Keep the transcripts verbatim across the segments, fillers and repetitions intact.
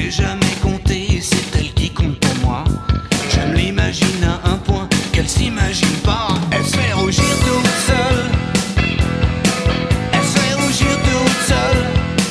j'ai jamais compté, c'est elle qui compte pour moi. Je me l'imagine à un point qu'elle s'imagine pas. Elle se fait rougir toute seule. Elle se fait rougir toute seule.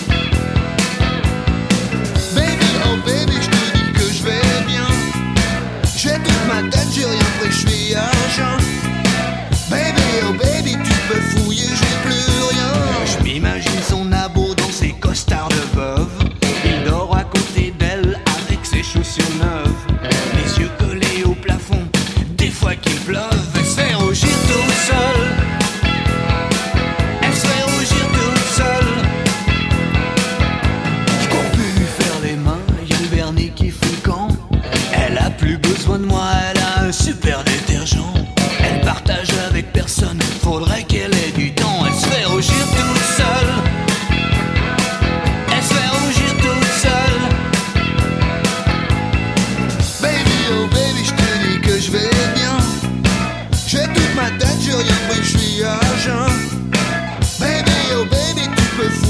Baby, oh baby, je te dis que je vais bien. J'ai toute ma tête, j'ai rien pris, je suis à jeun. Baby, oh baby, tu peux fouiller, j'ai plus rien. Je m'imagine son abo dans ses costards de veuve. Il dort à côté d'elle avec ses chaussures neuves, les yeux collés au plafond, des fois qu'il pleuve. Elle se fait rougir toute seule. Elle se fait rougir toute seule. Je cours plus lui faire les mains, y'a le vernis qui fout le camp. Elle a plus besoin de moi, elle a un super détergent. Elle partage avec personne, faudrait qu'elle ait du temps. Elle se fait rougir toute seule. Elle se fait rougir toute seule. Baby, oh baby, je te dis que je vais bien. J'ai toute ma tête, j'ai rien pris, je suis à jeun. Baby, oh baby, tu peux